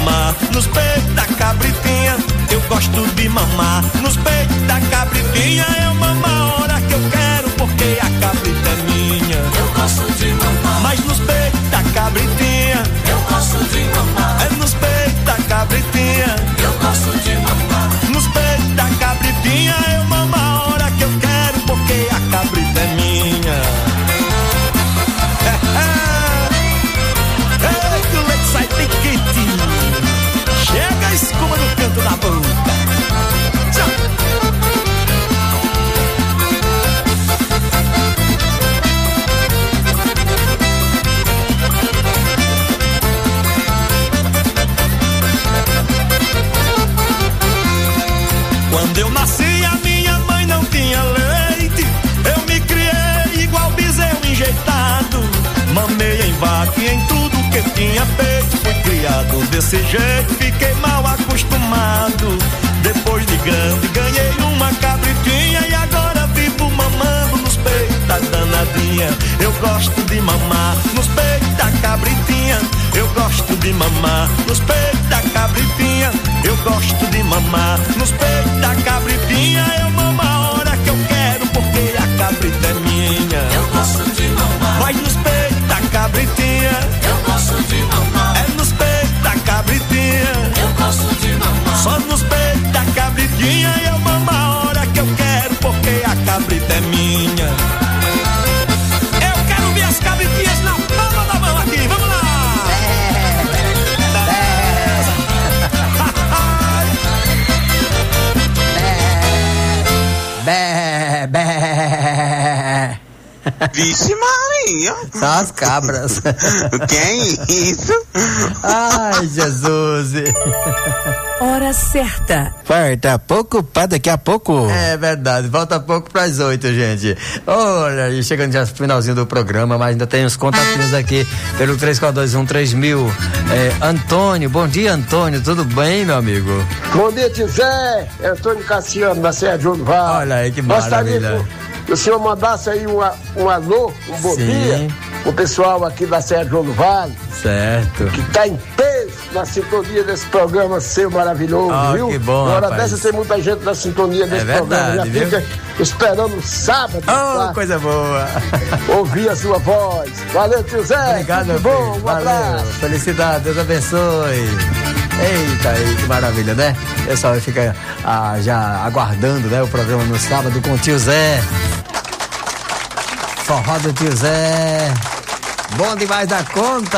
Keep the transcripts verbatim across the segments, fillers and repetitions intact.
mamar nos peitos da cabritinha. Eu gosto de mamar nos peitos da cabritinha. Eu mamo a hora que eu quero, porque a cabrita é minha. Eu gosto de mamar, mas nos peitos da cabritinha. Eu gosto de mamar, é nos peitos da cabritinha. Eu gosto de mamar, nos peitos da cabritinha. Eu mamo a hora que eu quero, porque a cabrita é minha. Ei, que o leite sai bem quentinho. Chega a escuma no canto da boca. Quando eu nasci, a minha mãe não tinha leite. Eu me criei igual bezerro enjeitado. Mamei em vaca e em tudo que tinha peito. Fui criado desse jeito, fiquei mal acostumado. Depois de grande, ganhei uma cabritinha. E agora vivo mamando nos peitos da danadinha. Eu gosto de mamar nos peitos da cabritinha. Eu gosto de mamar nos peitos da cabritinha. Eu gosto de mamar nos peitos da cabritinha. Eu mamo a hora que eu quero, porque a cabrita é minha. Eu gosto de mamar, vai nos peitos da cabritinha. Eu gosto de mamar, é nos peitos da cabritinha. Eu gosto de mamar, só nos peitos da cabritinha. Eu mamo a hora que eu quero, porque a cabrita é minha. Eu quero ver as cabritinhas na palma da mão aqui, vamos lá. Bé, bé. Vixe Maria. São as cabras. O que é isso? Ai, Jesus. Hora certa. Falta pouco para daqui a pouco. É verdade, falta pouco para as oito, gente. Olha, e chegando já no finalzinho do programa, mas ainda tem os contatinhos aqui pelo três quatro dois um três mil. É, Antônio, bom dia, Antônio, tudo bem, meu amigo? Bom dia, tio Zé. É Antônio Cassiano, da Serra de Ouro Vale. Olha aí que maravilha. Que o senhor mandasse aí um, um alô, um bom Sim. dia, o pessoal aqui da Serra de Ouro Vale. Certo. Que tá em peso na sintonia desse programa seu maravilhoso, oh, viu? Que bom, Uma hora rapaz. dessa tem muita gente na sintonia desse é programa. Verdade, Já viu? fica esperando o sábado. Oh, tá? coisa boa. Ouvir a sua voz. Valeu, tio Zé. Obrigado, meu bom, filho. um Valeu. abraço. Felicidade, Deus abençoe. Eita aí, que maravilha, né? O pessoal fica ah, já aguardando, né, o programa no sábado com o tio Zé. Forró do tio Zé. Bom demais da conta.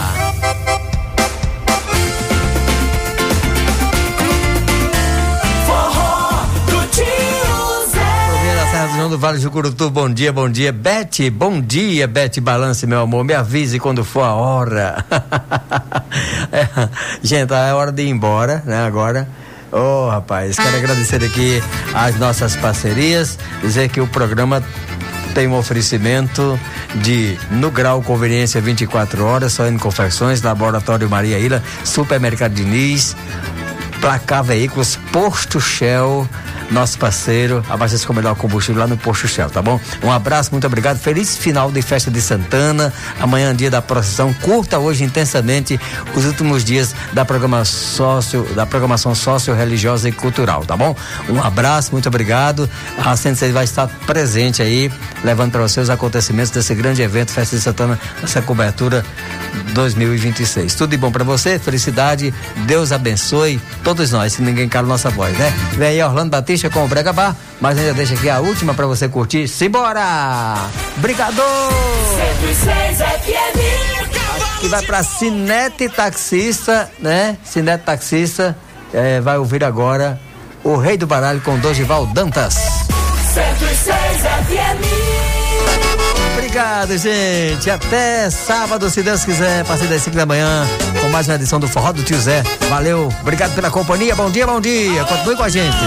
Forró do tio Zé. Ouvindo a Serra do João do Vale do Curutu, bom dia, bom dia. Bete, bom dia, Bete Balance, meu amor. Me avise quando for a hora. É, gente, é hora de ir embora, né, agora. Ô, oh, rapaz, quero agradecer aqui as nossas parcerias, dizer que o programa tem um oferecimento de No Grau Conveniência vinte e quatro horas, só em confecções, Laboratório Maria Ilha, Supermercado Diniz, Placar Veículos, Posto Shell, nosso parceiro, abastece com o melhor combustível lá no Posto Shell, tá bom? Um abraço, muito obrigado, feliz final de festa de Santana, amanhã dia da procissão, curta hoje intensamente os últimos dias da programação sócio, da programação socio-religiosa e cultural, tá bom? Um abraço, muito obrigado, a Centro seis vai estar presente aí, levando para você os acontecimentos desse grande evento, Festa de Santana, essa cobertura dois mil e vinte e seis. Tudo de bom para você, felicidade, Deus abençoe todos nós, se ninguém cala nossa voz, né? Vem aí Orlando Batista com o Brega Bar, mas ainda deixa aqui a última pra você curtir. Simbora! Obrigado! cento e seis F M. Que vai pra Cinete Taxista, né? Cinete Taxista, é, vai ouvir agora o Rei do Baralho com Dorival Dantas. cento e seis F M. Obrigado, gente. Até sábado, se Deus quiser, a partir das cinco da manhã, com mais uma edição do Forró do Tio Zé. Valeu, obrigado pela companhia. Bom dia, bom dia. Continue com a gente.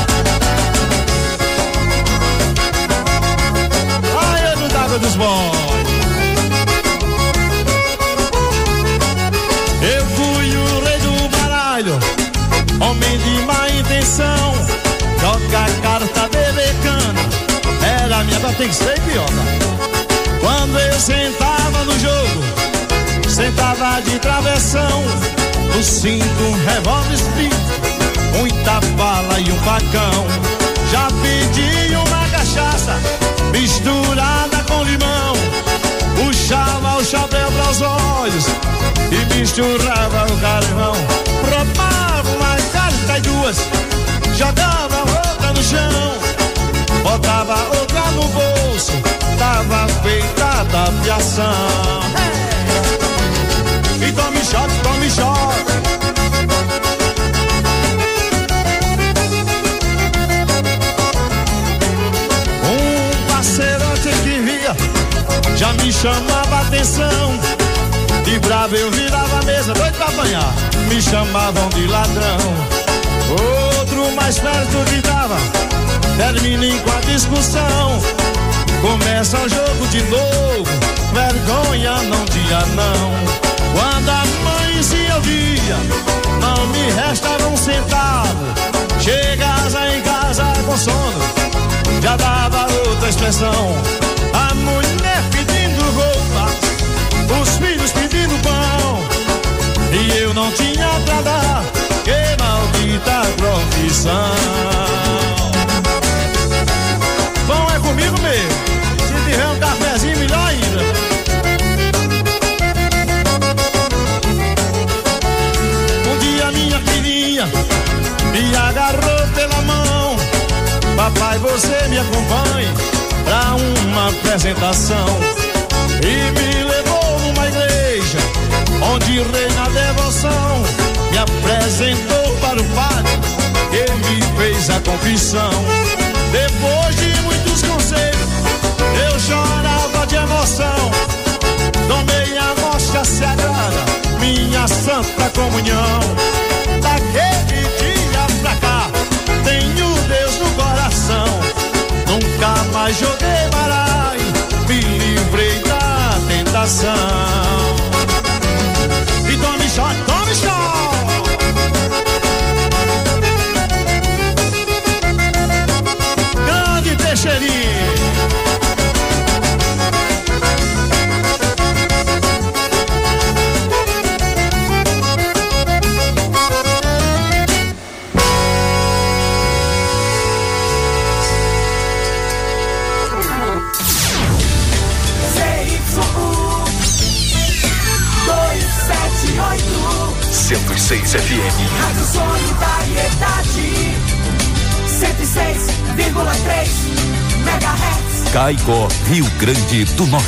Ai, ano d'água dos bons. Eu fui o rei do baralho, homem de má intenção. Joga a carta bebecana, era minha, tem que ser idiota. Quando eu sentava no jogo, sentava de travessão, no cinto um revólver split, muita bala e um facão. Já pedi uma cachaça misturada com limão, puxava o chapéu para os olhos e misturava o carvão. Roubava uma carta e duas, jogava outra no chão, botava outra no bolso, tava feita da fiação. E tome shot, tome shot. Um parceirote que via já me chamava a atenção. De bravo eu virava a mesa, doido pra apanhar, me chamavam de ladrão. Outro mais perto gritava, terminem com a discussão, começa o jogo de novo, vergonha não dia não. Quando amanhecia o dia, não me restava um centavo, chegava em casa com sono, já dava outra expressão. A mulher pedindo roupa, os filhos pedindo pão, e eu não tinha pra dar, que maldita profissão. Bom é comigo mesmo, se tiver um cafezinho melhor ainda. Um dia minha filhinha me agarrou pela mão, papai você me acompanhe pra uma apresentação, e me levou numa igreja onde reina a devoção, me apresentou para o padre, ele me fez a confissão. Depois de muitos conselhos, eu chorava de emoção, tomei a hóstia sagrada, minha santa comunhão. Daquele dia pra cá, tenho Deus no coração, nunca mais joguei baralho, me livrei da tentação. E tome shot, tome shot. Grande Teixeirinha. cento e seis F M. Rádio Solidariedade. cento e seis vírgula três megahertz. Caicó, Rio Grande do Norte.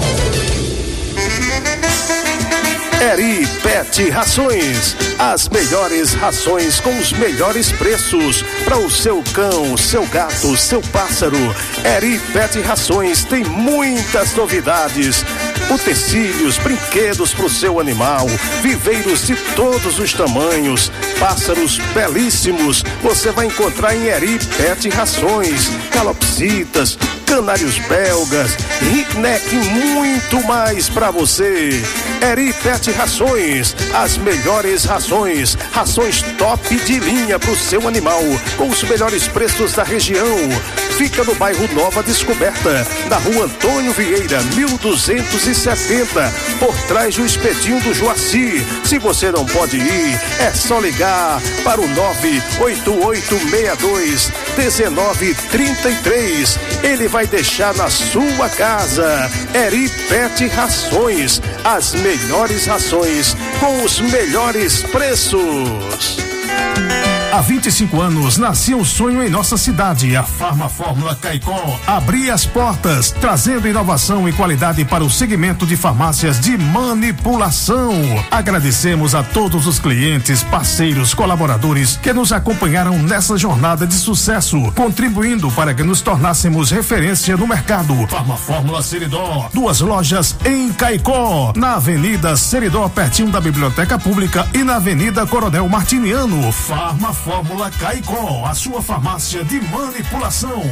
Eri Pet Rações, as melhores rações com os melhores preços para o seu cão, seu gato, seu pássaro. Eri Pet Rações tem muitas novidades, utensílios, brinquedos para o seu animal, viveiros de todos os tamanhos, pássaros belíssimos, você vai encontrar em Eri Pet Rações, calopsitas, canários belgas, ringneck e muito mais para você. Eri Pet Rações, as melhores rações, rações top de linha para o seu animal, com os melhores preços da região. Fica no bairro Nova Descoberta, na rua Antônio Vieira, mil duzentos e setenta, por trás do Espetinho do Joaci. Se você não pode ir, é só ligar para o nove oito oito seis dois um nove três três. Ele vai deixar na sua casa. Eri Pet Rações, as melhores rações com os melhores preços. Há vinte e cinco anos nascia um sonho em nossa cidade. A Farma Fórmula Caicó abria as portas, trazendo inovação e qualidade para o segmento de farmácias de manipulação. Agradecemos a todos os clientes, parceiros, colaboradores que nos acompanharam nessa jornada de sucesso, contribuindo para que nos tornássemos referência no mercado. Farma Fórmula Seridó, duas lojas em Caicó, na Avenida Seridó, pertinho da Biblioteca Pública, e na Avenida Coronel Martiniano. Farma Fórmula Caicó, a sua farmácia de manipulação.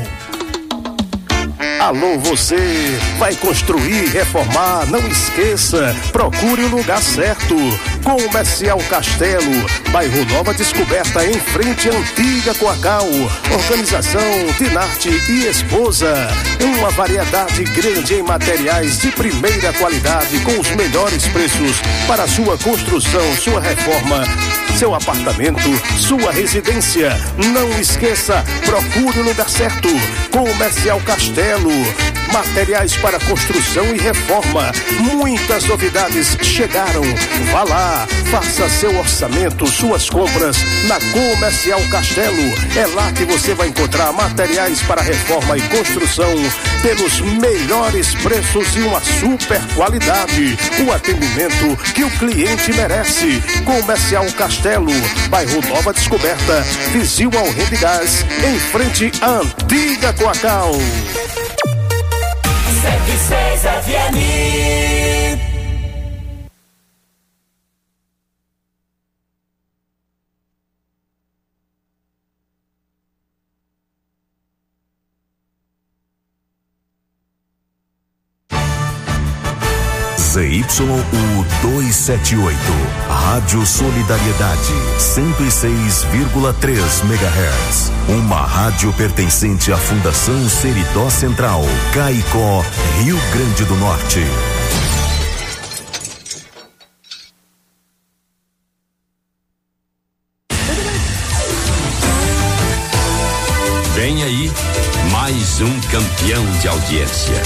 Alô, você vai construir, reformar? Não esqueça, procure o lugar certo. Comercial Castelo, bairro Nova Descoberta, em frente à antiga Coacau. Organização Dinarte e Esposa. Uma variedade grande em materiais de primeira qualidade com os melhores preços para sua construção, sua reforma, seu apartamento, sua residência. Não esqueça, procure o lugar certo. Comercial Castelo, materiais para construção e reforma. Muitas novidades chegaram. Vá lá, faça seu orçamento, suas compras na Comercial Castelo. É lá que você vai encontrar materiais para reforma e construção pelos melhores preços e uma super qualidade. O atendimento que o cliente merece. Comercial Castelo, bairro Nova Descoberta, vizinho ao Rede Gás, em frente à antiga Coacau. cento e seis F M. Z Y U duzentos e setenta e oito, Rádio Solidariedade, cento e seis vírgula três megahertz. Uma rádio pertencente à Fundação Seridó Central, Caicó, Rio Grande do Norte. Vem aí, mais um campeão de audiência.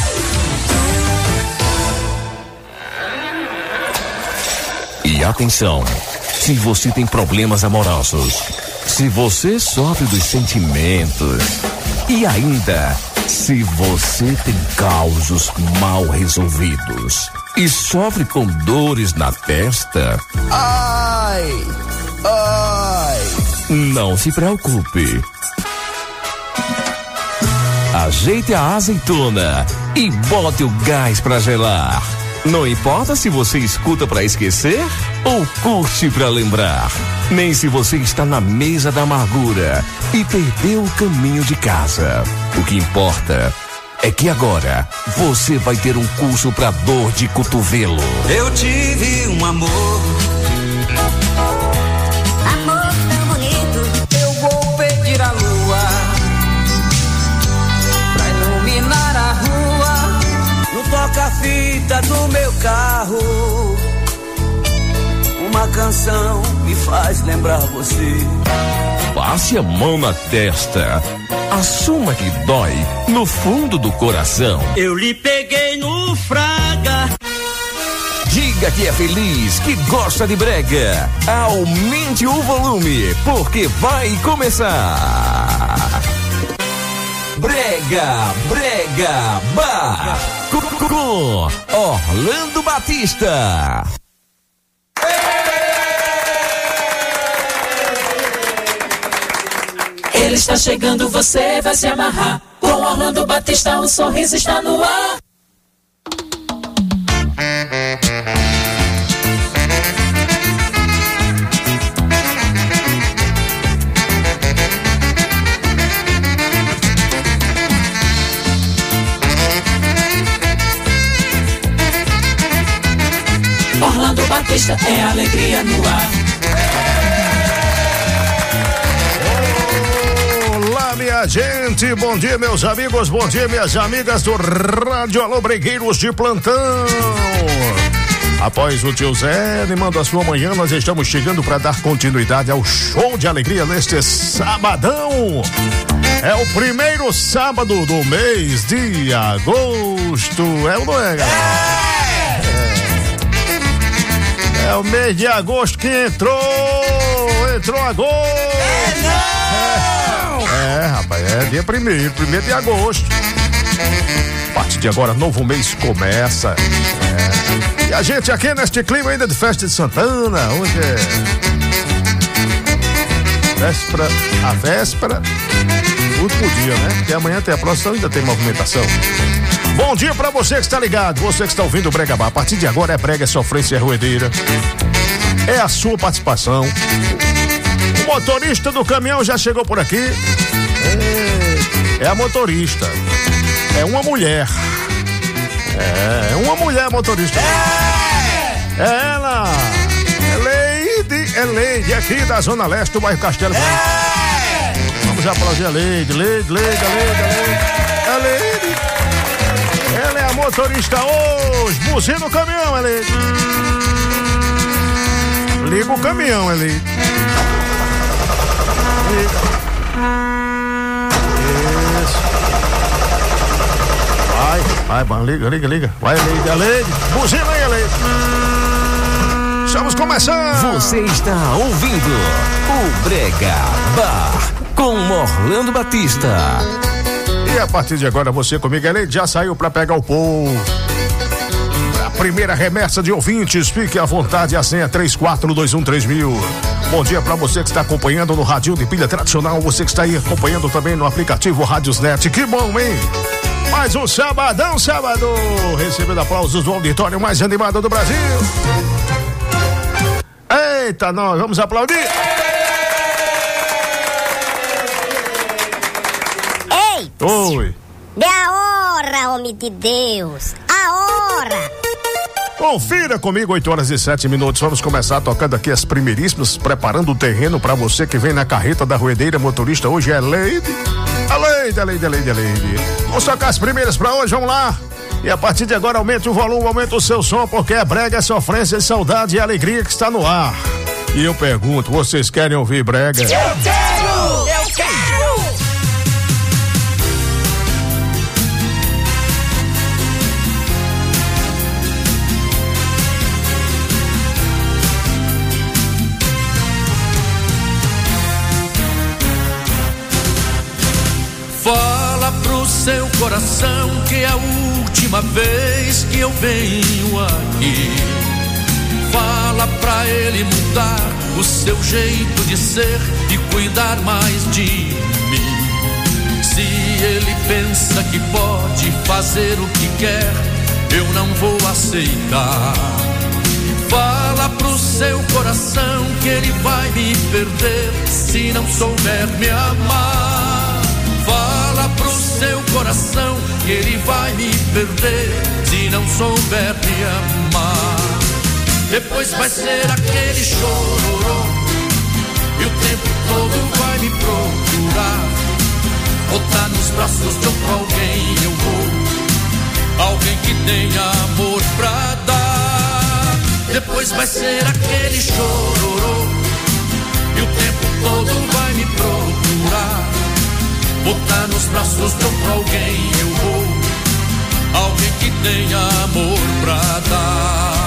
E atenção, se você tem problemas amorosos, se você sofre dos sentimentos e ainda se você tem causos mal resolvidos e sofre com dores na testa, ai, ai, não se preocupe. Ajeite a azeitona e bote o gás pra gelar. Não importa se você escuta pra esquecer ou curte pra lembrar. Nem se você está na mesa da amargura e perdeu o caminho de casa. O que importa é que agora você vai ter um curso pra dor de cotovelo. Eu tive um amor. Amor tão bonito. Eu vou pedir a lua pra iluminar a rua. No toca-fita do meu carro, uma canção me faz lembrar você. Passe a mão na testa, assuma que dói no fundo do coração. Eu lhe peguei no fraga. Diga que é feliz, que gosta de brega. Aumente o volume, porque vai começar. Brega, brega, bar. Com Orlando Batista. Ele está chegando, você vai se amarrar. Com Orlando Batista, um sorriso está no ar. Orlando Batista é alegria no ar. Olá, minha gente, bom dia, meus amigos, bom dia, minhas amigas do Rádio Alô Bregueiros de plantão. Após o tio Zé animando a sua manhã, nós estamos chegando para dar continuidade ao show de alegria neste sabadão. É o primeiro sábado do mês de agosto. É ou não é, galera? É, é o mês de agosto que entrou. Entrou agosto. É, não! É, é, rapaz, é dia primeiro, primeiro de agosto. A partir de agora, novo mês começa. É. E a gente aqui neste clima ainda de festa de Santana, hoje é véspera, a véspera, último dia, né? Porque amanhã tem a procissão e ainda tem movimentação. Bom dia pra você que está ligado, você que está ouvindo o Brega Bar. A partir de agora é brega, sofrência, ruedeira. É a sua participação. O motorista do caminhão já chegou por aqui. É, é a motorista. É uma mulher. É, é uma mulher motorista. É, é ela. é Leide, aqui da Zona Leste do bairro Castelo Branco. É! Vamos aplaudir a Leide, Leide, Leide, a Leide, a Leide. A Leide. Ela é a motorista hoje. Buzina o caminhão, é Leide. Liga o caminhão, é Leide. Liga. Isso. Vai, vai, vai, liga, liga, liga. Vai, Leide, a Leide. Buzina aí, a Leide. Estamos começando. Você está ouvindo o Brega Bar com Orlando Batista. E a partir de agora você comigo, ele já saiu pra pegar o povo. A primeira remessa de ouvintes, fique à vontade, a senha três quatro dois um três mil. Bom dia pra você que está acompanhando no radinho de pilha tradicional, você que está aí acompanhando também no aplicativo Radiosnet. Que bom, hein? Mais um sabadão, sábado, recebendo aplausos do auditório mais animado do Brasil. Eita, nós vamos aplaudir. Ei! Oi. Dê a hora, homem de Deus. A hora. Confira comigo, oito horas e sete minutos. Vamos começar tocando aqui as primeiríssimas, preparando o terreno para você que vem na carreta da Ruedeira Motorista. Hoje é Leide. A Leide, a Leide, a Leide, a Leide. Vamos tocar as primeiras para hoje, vamos lá. E a partir de agora aumente o volume, aumente o seu som, porque é brega, é sofrência, saudade e alegria que está no ar. E eu pergunto, vocês querem ouvir brega? Eu quero! Eu quero! Fala pro seu coração que é a última vez que eu venho aqui. Fala pra ele mudar o seu jeito de ser e cuidar mais de mim. Se ele pensa que pode fazer o que quer, eu não vou aceitar. Fala pro seu coração que ele vai me perder se não souber me amar. Fala pro seu coração que ele vai me perder se não souber me amar. Depois vai ser aquele chororô e o tempo todo vai me procurar. Botar nos braços de outro alguém eu vou, alguém que tenha amor pra dar. Depois vai ser aquele chororô e o tempo todo vai me procurar. Botar nos braços de outro alguém eu vou, alguém que tenha amor pra dar.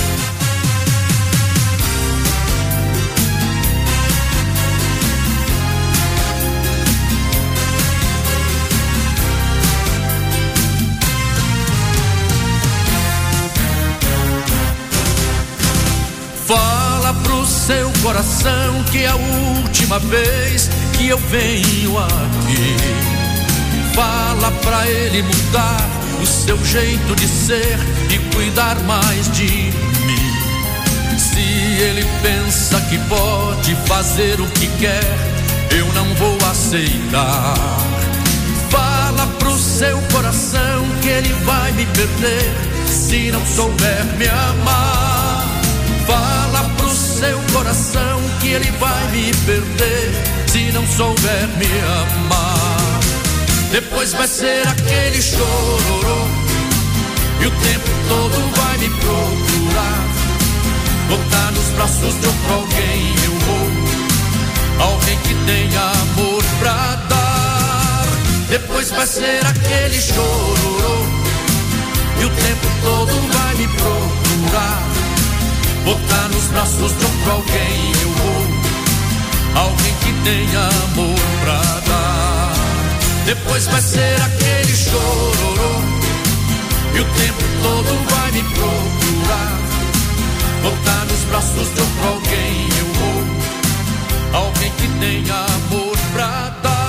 Fala pro seu coração que é a última vez que eu venho aqui. Fala pra ele mudar o seu jeito de ser e cuidar mais de mim. Se ele pensa que pode fazer o que quer, eu não vou aceitar. Fala pro seu coração que ele vai me perder se não souber me amar. Fala pro seu coração que ele vai me perder se não souber me amar. Depois vai ser aquele chororô e o tempo todo vai me procurar. Botar nos braços de outro alguém eu vou, alguém que tenha amor pra dar. Depois vai ser aquele chororô e o tempo todo vai me procurar. Botar nos braços de outro alguém eu vou, alguém que tenha amor pra dar. Depois vai ser aquele chororô e o tempo todo vai me procurar. Botar nos braços de outro alguém eu vou, alguém que tenha amor pra dar.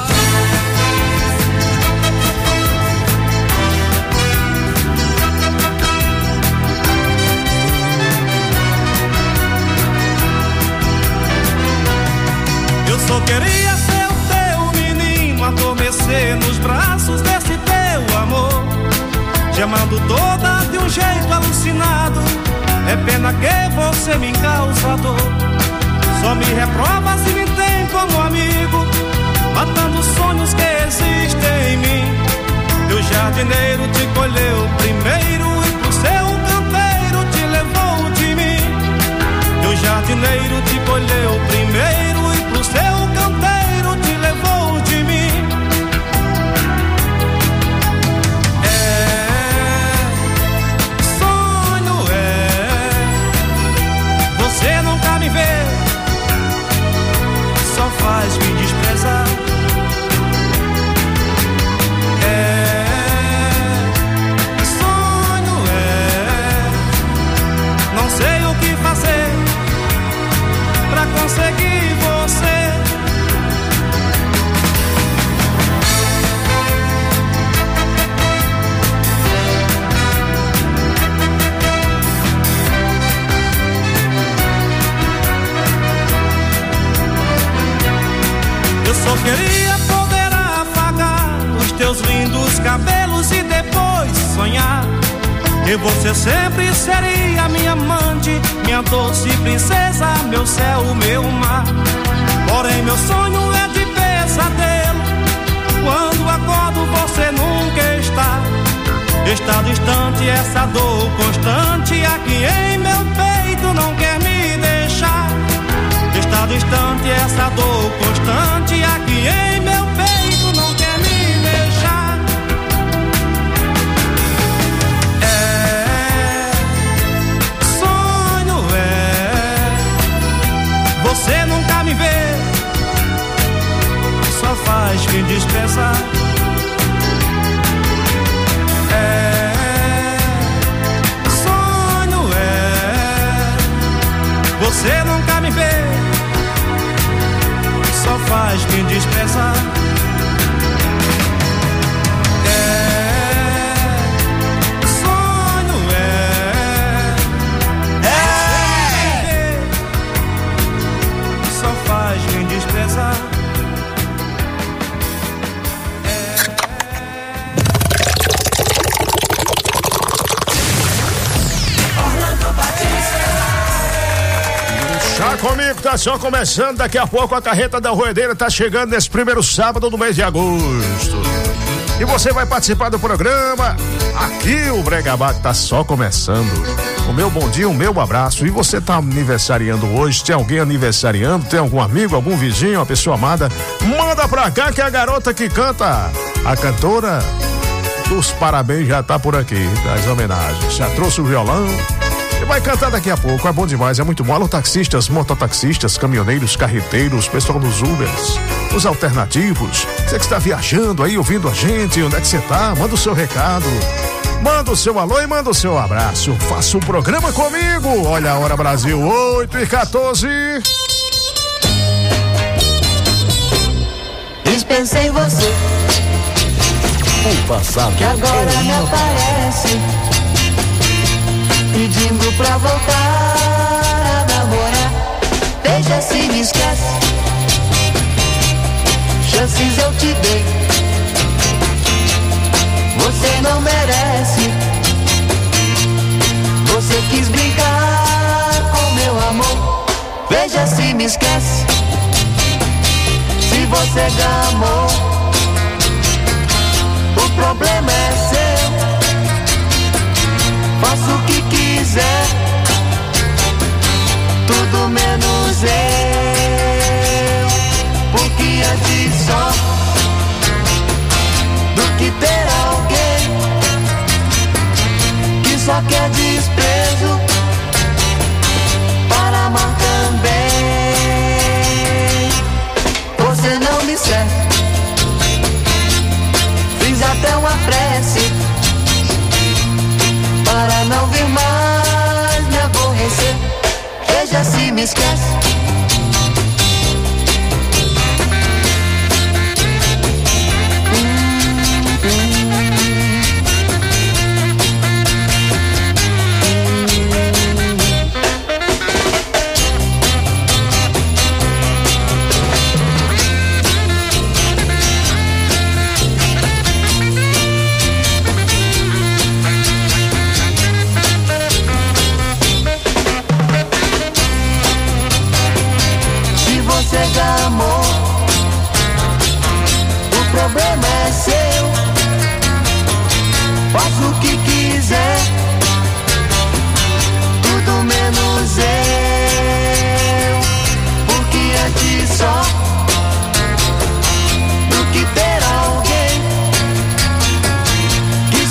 Só queria ser o teu menino, adormecer nos braços desse teu amor, te amando toda de um jeito alucinado. É pena que você me causa dor. Só me reprova se me tem como amigo, matando sonhos que existem em mim. Teu jardineiro te colheu primeiro e pro seu canteiro te levou de mim. Teu jardineiro te colheu primeiro e pro seu canteiro te levou de mim. É, sonho é, você nunca me vê, só faz me desprezar. É, sonho é, não sei o que fazer pra conseguir você. Eu só queria poder afagar os teus lindos cabelos e depois sonhar que você sempre seria minha amante, minha doce princesa, meu céu, meu mar. Porém meu sonho é de pesadelo, quando acordo você nunca está. Está distante essa dor constante aqui em meu peito, não quer me deixar. Está distante essa dor constante aqui em meu peito, não quer me deixar. É, sonho é, você nunca me vê, só faz me desprezar. É, sonho é, você nunca me vê, só faz me desprezar. É, sonho é, é, só faz me desprezar. Tá comigo, tá só começando. Daqui a pouco a carreta da Roedeira tá chegando nesse primeiro sábado do mês de agosto. E você vai participar do programa. Aqui o Bregabac tá só começando. O meu bom dia, o meu abraço. E você tá aniversariando hoje? Tem alguém aniversariando? Tem algum amigo, algum vizinho, uma pessoa amada? Manda pra cá que a garota que canta, a cantora dos parabéns já tá por aqui, das homenagens. Já trouxe o violão e vai cantar daqui a pouco. É bom demais, é muito bom. Alô, taxistas, mototaxistas, caminhoneiros, carreteiros, pessoal dos Ubers, os alternativos. Você que está viajando aí, ouvindo a gente, onde é que você tá? Manda o seu recado, manda o seu alô e manda o seu abraço. Faça um programa comigo. Olha a hora, Brasil, oito e quatorze. Dispensei você, o passado que agora me aparece pedindo pra voltar a namorar. Veja se me esquece, chances eu te dei, você não merece. Você quis brincar com meu amor. Veja se me esquece, se você gamou, o problema é seu. Faço o que quiser, tudo menos eu. Porque antes só do que ter alguém que só quer desprezo para amar também. Você não me serve, fiz até uma prece para não vir mais me aborrecer. Veja se me esquece, hum, hum.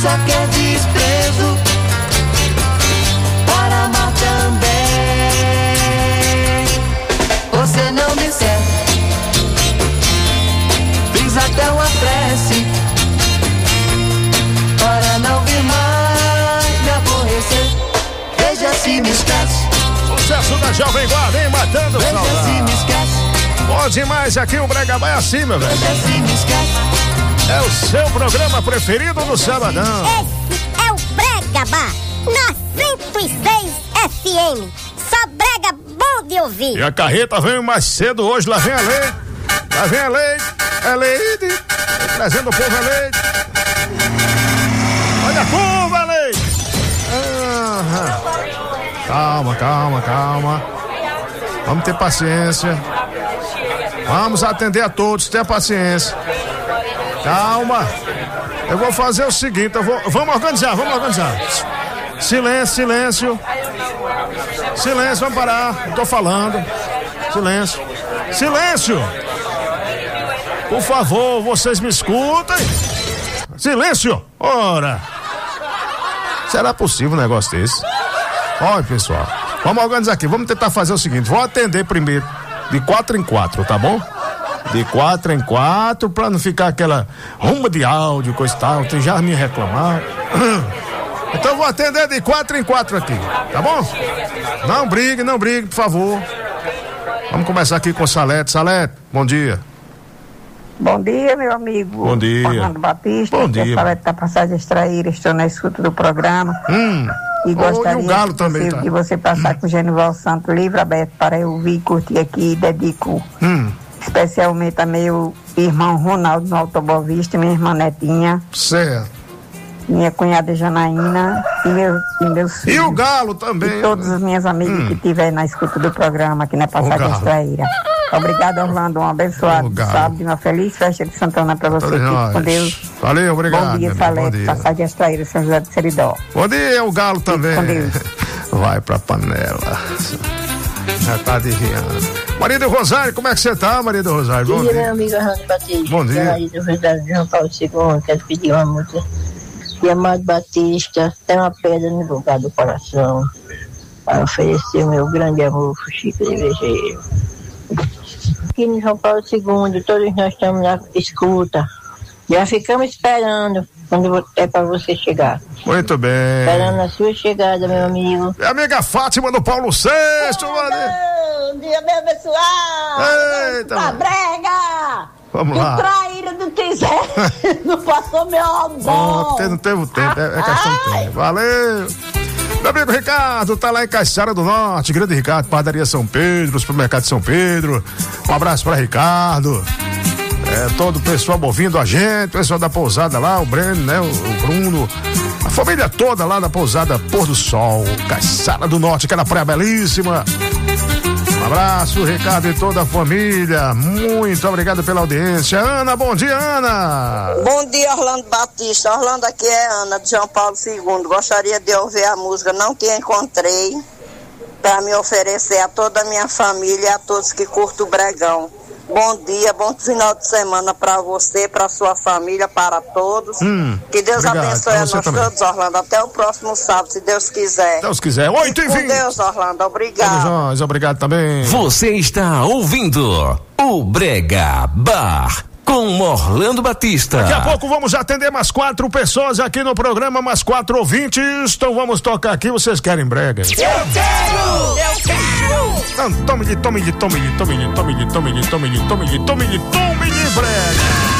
só quer desprezo para amar também. Você não me serve, fiz até uma prece para não vir mais me aborrecer. Veja se me esquece. Sucesso da Jovem Guarda, hein? Matando Veja saudade. se me esquece. Bom demais aqui, o Brega vai assim, meu velho. Veja se me esquece. É o seu programa preferido do sabadão. Esse é o Brega Bar, na cento e seis F M. Só brega bom de ouvir. E a carreta veio mais cedo hoje, lá vem a lei. Lá vem a lei, é lei, trazendo o povo a lei. Olha a curva, lei. Ah, calma, calma, calma. Vamos ter paciência. Vamos atender a todos, tenha paciência. Calma. Eu vou fazer o seguinte, eu vou, vamos organizar, vamos organizar. Silêncio, silêncio. Silêncio, vamos parar. Eu tô falando. Silêncio. Silêncio. Por favor, vocês me escutem. Silêncio. Ora. Será possível um negócio desse? Olha, pessoal. Vamos organizar aqui. Vamos tentar fazer o seguinte. Vou atender primeiro de quatro em quatro, tá bom? De quatro em quatro, pra não ficar aquela rumba de áudio, coisa e tal. Tem já me reclamar. Então vou atender de quatro em quatro aqui, tá bom? Não brigue, não brigue, por favor. Vamos começar aqui com o Salete. Salete, bom dia. Bom dia, meu amigo. Bom dia. Orlando Batista. Bom dia. Salete da Passagem Extraíra, estou na escuta do programa. Hum. E gostaria oh, e o Galo que, também, você, tá? que você passar com o Genival Santo livre aberto para eu vir e curtir aqui e dedico hum. especialmente a meu irmão Ronaldo no Autobovista, minha irmã Netinha. Certo. Minha cunhada Janaína e, meu, e meus filhos. E o Galo também. E todas as minhas amigas hum. que estiverem na escuta do programa aqui na Passagem Extraíra. Obrigado, Orlando. Um abençoado sábado e uma feliz festa de Santana para você. Fique com Deus. Valeu, obrigado. Bom dia, Salete. Passagem Extraíra, São José do Seridó. Bom dia, o Galo também. Com Deus. Vai pra panela. Já tá desviando. Maria do Rosário, como é que você tá, Maria do Rosário? Bom dia, meu amigo Orlando Batista. Bom dia. Maria do Rosário de João Paulo segundo, quero pedir uma música. E Amado Batista, tem uma pedra no lugar do coração para oferecer o meu grande amor, Chico de Vejeiro. Aqui no João Paulo segundo, todos nós estamos na escuta. Já ficamos esperando quando é para você chegar. Muito bem. Esperando a sua chegada, meu amigo. Minha amiga Fátima do Paulo sexto, mano. Bom dia, meu pessoal. Eita, tá brega. Vamos que lá. traíra do quiser. Não passou meu almoço. Oh, não teve tempo, é, é questão de tempo. Valeu. Meu amigo Ricardo, tá lá em Caiçara do Norte, grande Ricardo, Padaria São Pedro, Supermercado São Pedro. Um abraço pra Ricardo. É, todo o pessoal ouvindo a gente, o pessoal da pousada lá, o Breno, né, o, o Bruno, a família toda lá da pousada Pôr do Sol, Caiçara do Norte, aquela praia belíssima. Um abraço, Ricardo e toda a família. Muito obrigado pela audiência. Ana, bom dia, Ana. Bom dia, Orlando Batista. Orlando, aqui é Ana, de João Paulo segundo. Gostaria de ouvir a música Não Te Encontrei, para me oferecer a toda a minha família e a todos que curtem o Bregão. Bom dia, bom final de semana para você, para sua família, para todos. Hum, que Deus obrigado, abençoe a nós também. Todos, Orlando. Até o próximo sábado, se Deus quiser. Deus quiser. oito e vinte. Com Deus, Orlando. Obrigado. Nós, obrigado também. Você está ouvindo o Brega Bar com Orlando Batista. Daqui a pouco vamos atender mais quatro pessoas aqui no programa, mais quatro ouvintes. Então vamos tocar aqui. Vocês querem brega? Eu quero! Eu quero! Não, tome-lhe, tome-lhe, tome-lhe, tome-lhe, tome-lhe, tome-lhe, tome-lhe, tome-lhe, tome-lhe, tome-lhe brega.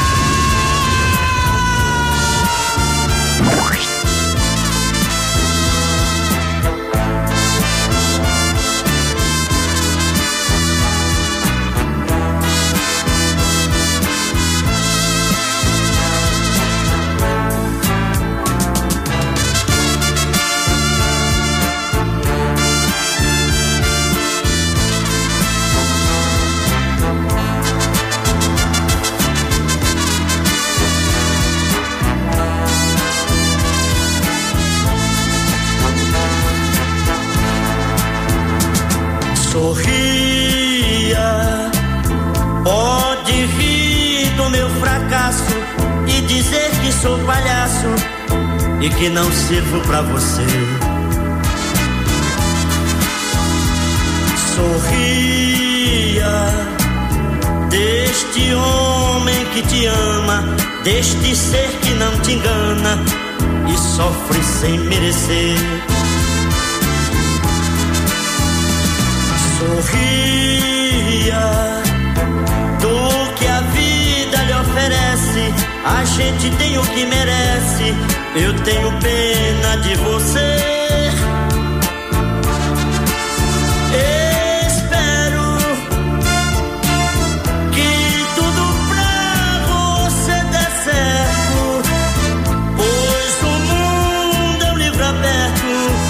Sorria, pode rir do meu fracasso e dizer que sou palhaço, e que não sirvo pra você. Sorria deste homem que te ama, deste ser que não te engana e sofre sem merecer. Sorria do que a vida lhe oferece, a gente tem o que merece, eu tenho pena de você. Espero que tudo pra você dê certo, pois o mundo é um livro aberto,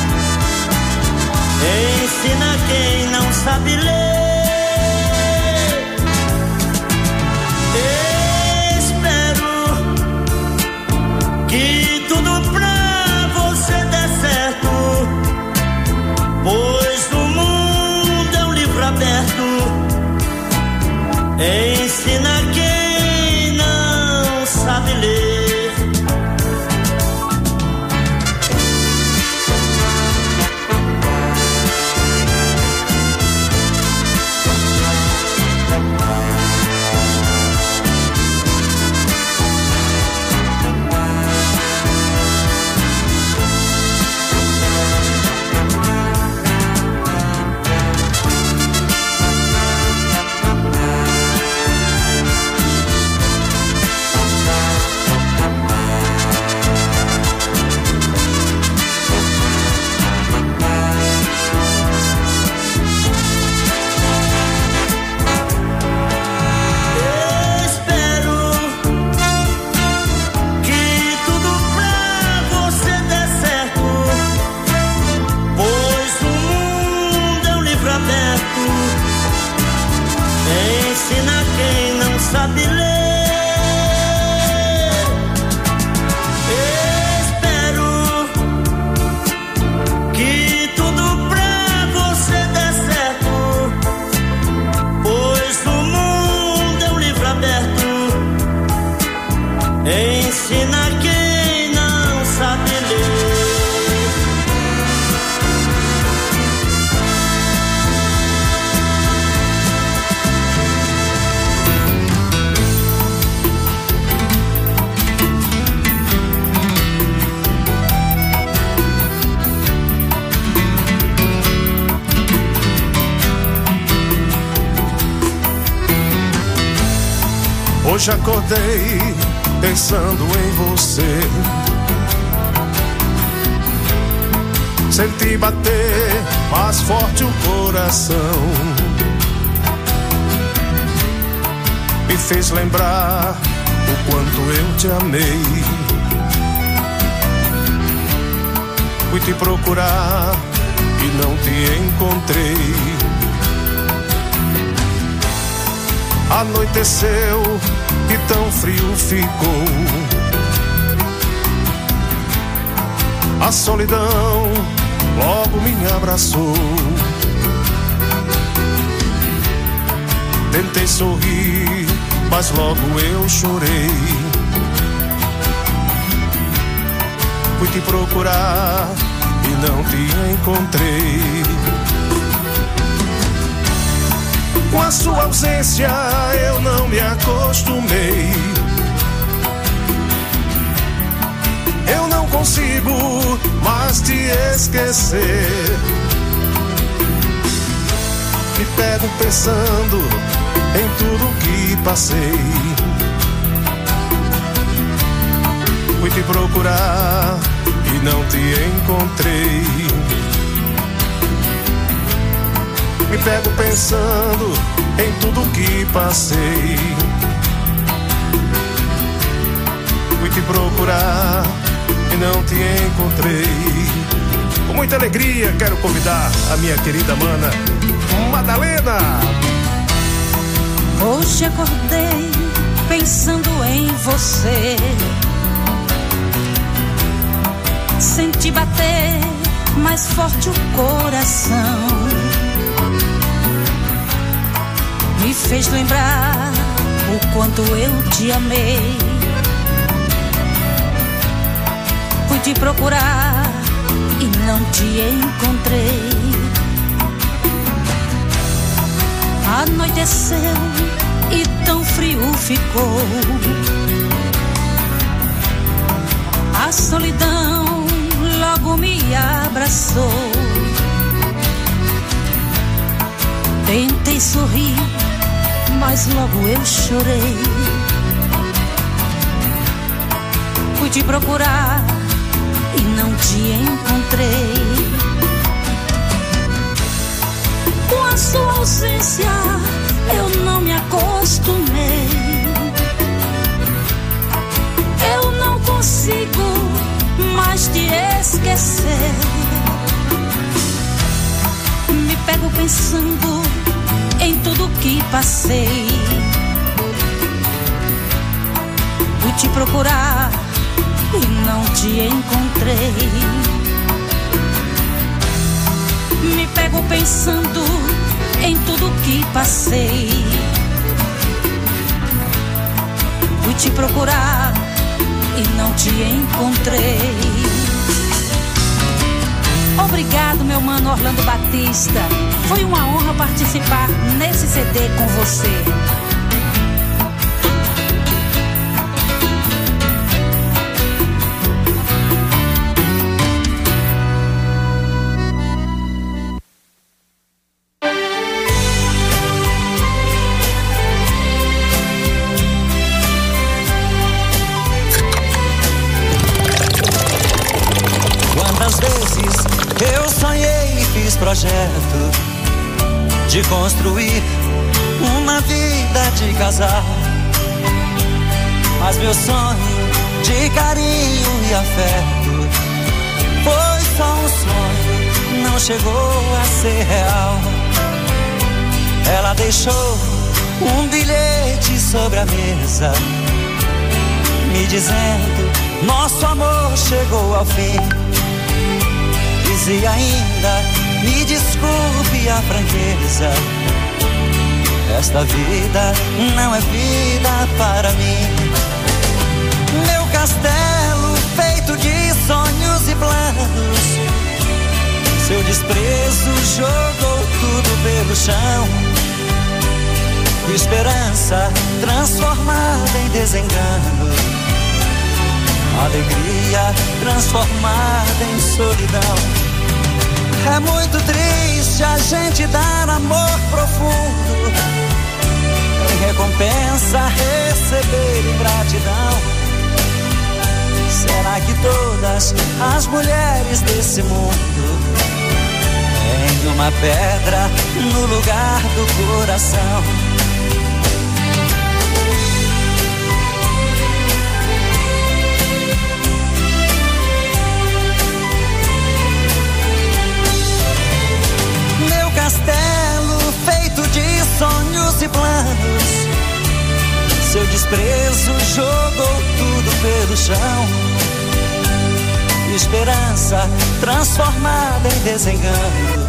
ensina quem não sabe ler. Que tudo pra você dê certo, pois o mundo é um livro aberto, ensina quem não sabe ler. Ensina quem não sabe ler. Espero que tudo pra você dê certo, pois o mundo é um livro aberto, ensina quem não sabe ler. Hoje acordei pensando em você, senti bater mais forte o coração, me fez lembrar o quanto eu te amei. Fui te procurar e não te encontrei. Anoiteceu e tão frio ficou, a solidão logo me abraçou. Tentei sorrir, mas logo eu chorei. Fui te procurar e não te encontrei. Com a sua ausência eu não me acostumei. Eu não consigo mais te esquecer. Me pego pensando em tudo que passei. Fui te procurar e não te encontrei. Me pego pensando em tudo que passei. Fui te procurar e não te encontrei. Com muita alegria quero convidar a minha querida mana Madalena. Hoje acordei pensando em você, senti bater mais forte o coração, me fez lembrar o quanto eu te amei. Fui Fui te procurar e não te encontrei. Anoiteceu e tão frio ficou. A solidão logo me abraçou. Tentei sorrir, mas logo eu chorei. Fui te procurar e não te encontrei. Com a sua ausência eu não me acostumei. Eu não consigo mais te esquecer. Me pego pensando em tudo que passei. Fui te procurar e não te encontrei. Me pego pensando em tudo que passei. Fui te procurar e não te encontrei. Obrigado, meu mano Orlando Batista. Foi uma honra participar nesse C D com você. Projeto de construir uma vida de casal, mas meu sonho de carinho e afeto foi só um sonho, não chegou a ser real. Ela deixou um bilhete sobre a mesa, me dizendo: nosso amor chegou ao fim. Dizia ainda: me desculpe a franqueza, esta vida não é vida para mim. Meu castelo feito de sonhos e planos, seu desprezo jogou tudo pelo chão. Esperança transformada em desengano, alegria transformada em solidão. É muito triste a gente dar amor profundo, em recompensa receber ingratidão. Será que todas as mulheres desse mundo têm uma pedra no lugar do coração? Castelo feito de sonhos e planos, seu desprezo jogou tudo pelo chão. Esperança transformada em desengano,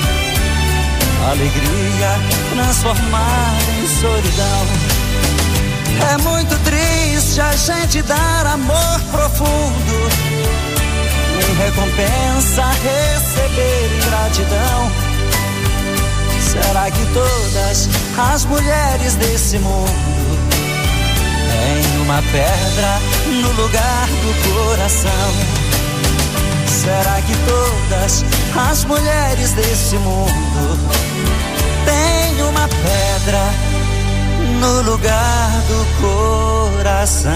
alegria transformada em solidão. É muito triste a gente dar amor profundo, em recompensa receber ingratidão. Será que todas as mulheres desse mundo têm uma pedra no lugar do coração? Será que todas as mulheres desse mundo têm uma pedra no lugar do coração?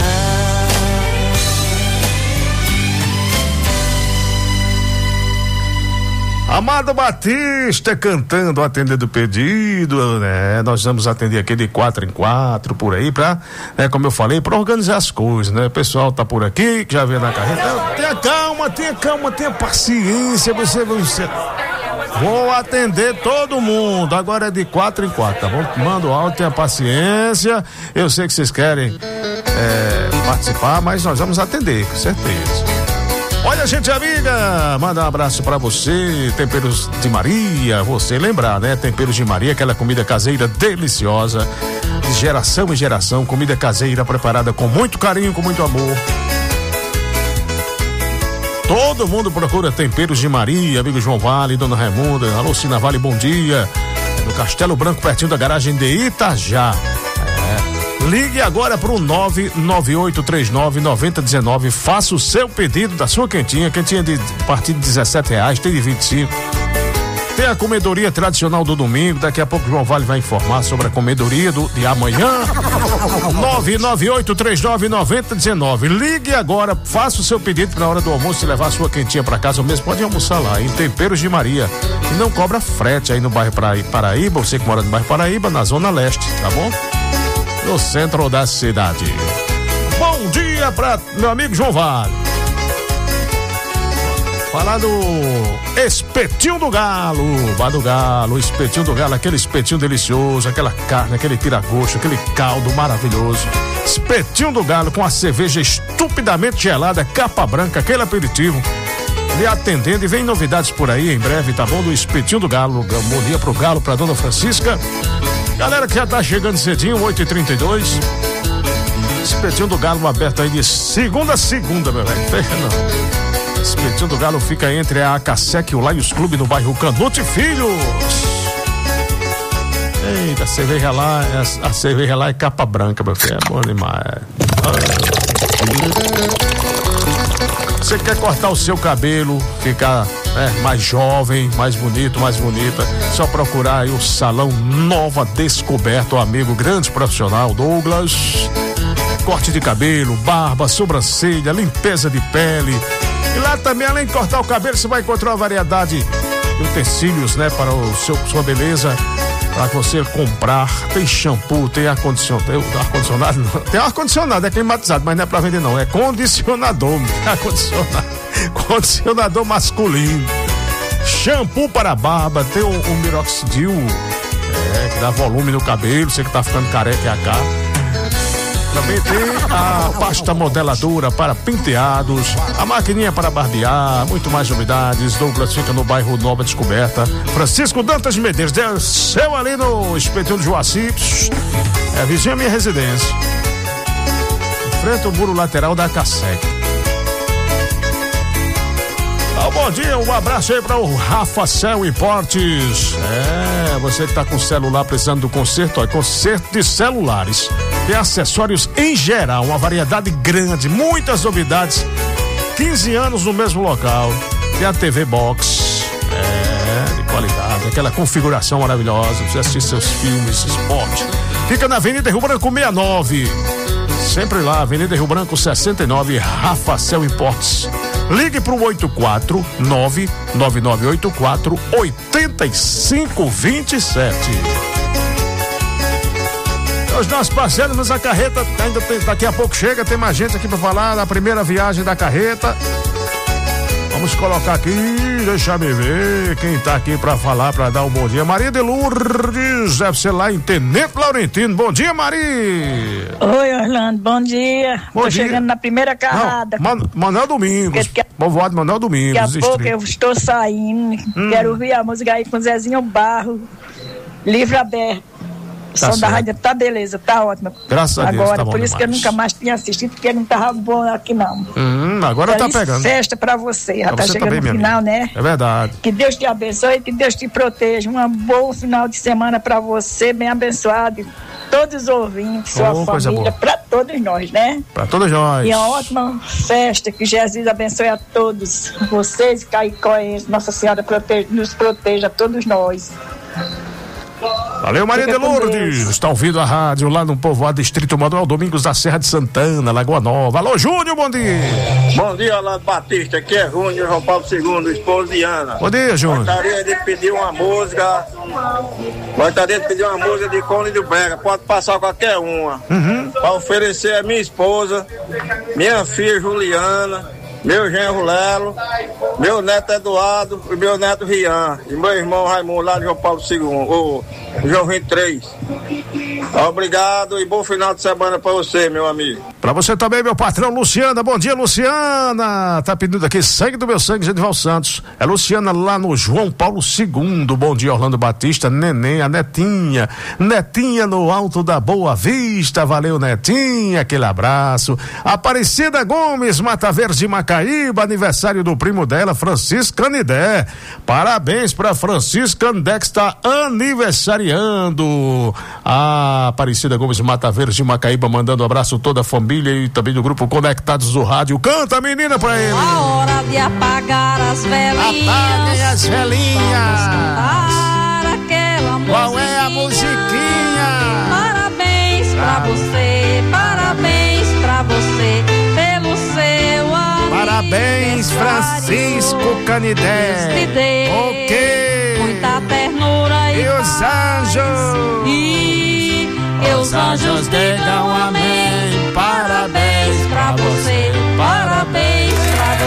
Amado Batista cantando, atendendo o pedido, né? Nós vamos atender aqui de quatro em quatro por aí pra, né, como eu falei, pra organizar as coisas, né? O pessoal tá por aqui, que já veio na carreta. Tenha calma, tenha calma, tenha paciência, você, você... Vou atender todo mundo, agora é de quatro em quatro, tá bom? Manda o áudio, tenha paciência. Eu sei que vocês querem é, participar, mas nós vamos atender, com certeza. Olha, gente amiga, manda um abraço pra você, Temperos de Maria, você lembrar, né? Temperos de Maria, aquela comida caseira deliciosa, de geração em geração, comida caseira preparada com muito carinho, com muito amor. Todo mundo procura Temperos de Maria, amigo João Vale, dona Raimunda. Alô, Sina Vale, bom dia. No Castelo Branco, pertinho da garagem de Itajá. É. Ligue agora para o nove nove oito três nove nove zero um nove. Faça o seu pedido da sua quentinha. Quentinha de a partir de dezessete reais, tem de vinte e cinco. Tem a comedoria tradicional do domingo. Daqui a pouco o João Vale vai informar sobre a comedoria do, de amanhã. nove nove oito três nove nove zero um nove. Ligue agora, faça o seu pedido para na hora do almoço e levar a sua quentinha para casa mesmo. Pode almoçar lá em Temperos de Maria. E não cobra frete aí no bairro Paraíba. Você que mora no bairro Paraíba, na Zona Leste, tá bom? No centro da cidade. Bom dia para meu amigo João Vale. Falar do espetinho do galo, vá do galo, espetinho do galo, aquele espetinho delicioso, aquela carne, aquele tira-gosto, aquele caldo maravilhoso. Espetinho do galo com a cerveja estupidamente gelada, capa branca, aquele aperitivo. Lhe atendendo e vem novidades por aí em breve, tá bom? Do espetinho do galo. Bom dia pro galo, pra dona Francisca. Galera que já tá chegando cedinho, oito e trinta e dois. Espetinho do galo aberto aí de segunda a segunda, meu velho. Fecha não. Espetinho do Galo fica entre a Acasec e o Lions Clube no bairro Canute Filhos. Eita, a cerveja lá, a, a cerveja lá é capa branca, meu filho, é bom demais. Você quer cortar o seu cabelo, ficar é, mais jovem, mais bonito, mais bonita, só procurar aí o Salão Nova Descoberto, amigo grande profissional Douglas. Corte de cabelo, barba, sobrancelha, limpeza de pele. E lá também, além de cortar o cabelo, você vai encontrar uma variedade de utensílios, né, para o seu, sua beleza, para você comprar. Tem shampoo, tem ar-condicionado, ar-condicionado não, tem ar-condicionado, é climatizado, mas não é para vender não, é condicionador, ar-condicionado, condicionador masculino, shampoo para barba, tem o, o Minoxidil, é, que dá volume no cabelo, você que tá ficando careca e a cara. Também tem a pasta modeladora para penteados, a maquininha para barbear, muito mais novidades. Douglas fica no bairro Nova Descoberta. Francisco Dantas de Medeiros, desceu ali no Espetinho do Joaci, é vizinho à minha residência. Enfrenta o muro lateral da Acasec. Ah, bom dia, um abraço aí para o Rafa Cel Importes. É, você que tá com celular precisando do conserto, ó, conserto de celulares. Tem acessórios em geral, uma variedade grande, muitas novidades. quinze anos no mesmo local. Tem a T V Box, é, de qualidade, aquela configuração maravilhosa, você assistir seus filmes, esporte. Fica na Avenida Rio Branco sessenta e nove. Sempre lá, Avenida Rio Branco sessenta e nove, Rafa Cel Importes. Ligue pro oito quatro nove nove nove oito quatro oito cinco dois sete. Os nossos parceiros, mas a carreta ainda tem, daqui a pouco chega, tem mais gente aqui pra falar da primeira viagem da carreta. Vamos colocar aqui, deixa me ver quem tá aqui pra falar, pra dar um bom dia. Maria de Lourdes, deve ser lá em Tenente Laurentino. Bom dia, Maria. Oi, Orlando, bom dia. Bom Tô dia. chegando na primeira carrada. Não, Man, Manuel Domingos, Porque, povoado Manuel Domingos. Daqui a pouco eu estou saindo, hum. quero ouvir a música aí com Zezinho Barro, livre aberto. Tá som da rádio, tá beleza, tá ótimo. Graças a Deus, agora, tá bom por isso demais. que eu nunca mais tinha assistido, porque não tava bom aqui não. Hum, agora Feliz tá pegando. Festa pra você, já Pra tá você chegando também, no minha final, amiga. né? É verdade. Que Deus te abençoe, que Deus te proteja. Um bom final de semana pra você, bem abençoado. Todos os ouvintes, sua Oh, coisa família, boa. pra todos nós, né? Pra todos nós. E uma ótima festa, que Jesus abençoe a todos. Vocês, caicoenses, Nossa Senhora proteja, nos proteja, todos nós. Valeu, Maria de Fica com Lourdes. Deus. Está ouvindo a rádio lá no povoado Distrito Manuel Domingos da Serra de Santana, Lagoa Nova. Alô, Júnior, bom dia. Bom dia, Orlando Batista. Aqui é Júnior, João Paulo segundo, esposo de Ana. Bom dia, Júnior. Gostaria de pedir uma música. Gostaria de pedir uma música de Cone do Brega. Pode passar qualquer uma. Uhum. Para oferecer a minha esposa, minha filha Juliana, meu genro Lelo, meu neto Eduardo e meu neto Rian. E meu irmão Raimundo lá de João Paulo segundo, ou João vinte e três. Obrigado e bom final de semana para você, meu amigo. Pra você também, meu patrão Luciana. Bom dia, Luciana. Tá pedindo aqui sangue do meu sangue, Genival Santos. É Luciana lá no João Paulo segundo. Bom dia, Orlando Batista, Neném, a Netinha. Netinha no alto da Boa Vista. Valeu, Netinha. Aquele abraço. Aparecida Gomes, Mata Verde, Macaíba. Aniversário do primo dela, Francisco Canidé. Parabéns pra Francisco Canidé, que está aniversariando. A Aparecida Gomes, Mata Verde, Macaíba, mandando um abraço toda a família e também do grupo Conectados do Rádio. Canta, menina, pra ele. A hora de apagar as velhinhas. Apaguem as velhinhas. Aquela Qual é a musiquinha? Parabéns pra você, parabéns pra você, pelo seu aniversário. Parabéns, Francisco Canidé. Deus te dê ok. Muita ternura e, e os anjos. E, e os anjos digam amém. Parabéns pra você, parabéns pra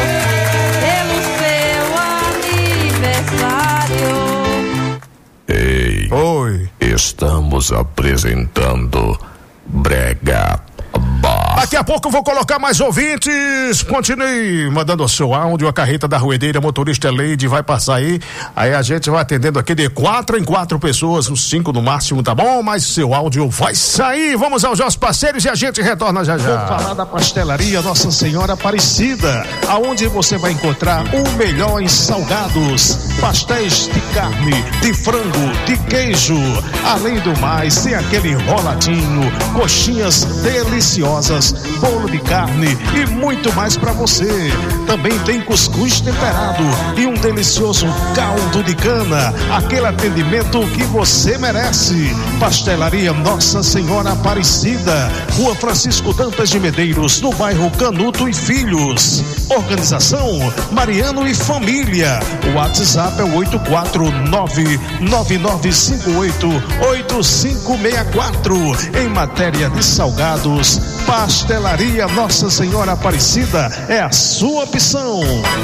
você, pelo seu aniversário. Ei, oi, estamos apresentando Brega Bar. Daqui a pouco eu vou colocar mais ouvintes. Continue mandando o seu áudio. A carreta da Ruedeira, motorista Leide, vai passar aí. Aí a gente vai atendendo aqui de quatro em quatro pessoas, uns cinco no máximo, tá bom? Mas seu áudio vai sair. Vamos aos nossos parceiros e a gente retorna já já. Vou falar da pastelaria Nossa Senhora Aparecida, aonde você vai encontrar o melhor em salgados, pastéis de carne, de frango, de queijo. Além do mais, tem aquele enroladinho, coxinhas deliciosas, bolo de carne e muito mais para você. Também tem cuscuz temperado e um delicioso caldo de cana. Aquele atendimento que você merece. Pastelaria Nossa Senhora Aparecida, Rua Francisco Dantas de Medeiros, no bairro Canuto e Filhos. Organização Mariano e Família. O WhatsApp é o oito quatro nove, nove nove cinco oito, oito cinco seis quatro. Em matéria de salgados, Pastelaria Nossa Senhora Aparecida é a sua opção.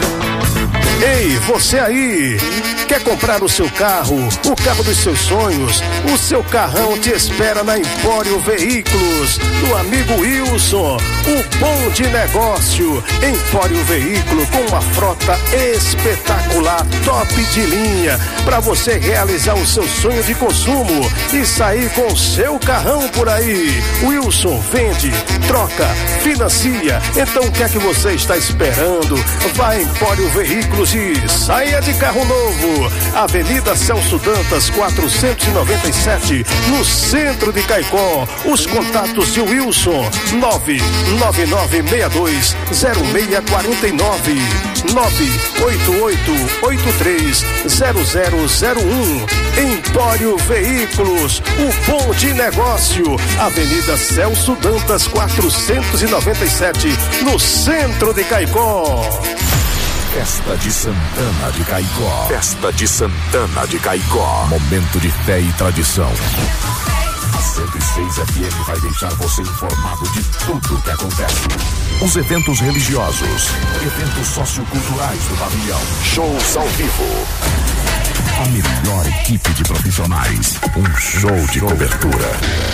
Ei, você aí, quer comprar o seu carro, o carro dos seus sonhos? O seu carrão te espera na Empório Veículos, do amigo Wilson, o bom de negócio. Empório Veículo, com uma frota espetacular, top de linha, para você realizar o seu sonho de consumo e sair com o seu carrão por aí. Wilson vende, troca, financia. Então o que é que você está esperando? Vá em Empório Veículos e saia de carro novo. Avenida Celso Dantas quatrocentos e noventa e sete, no centro de Caicó. Os contatos de Wilson: nove nove nove seis dois zero seis quatro nove, nove oito oito oito três zero zero zero um. Empório Veículos, o bom de negócio. Avenida Celso Dantas quatrocentos e noventa e sete, no centro de Caicó. Festa de Santana de Caicó. Festa de Santana de Caicó. Momento de fé e tradição. A cento e seis F M vai deixar você informado de tudo que acontece. Os eventos religiosos, eventos socioculturais do pavilhão, shows ao vivo. A melhor equipe de profissionais. Um show de cobertura.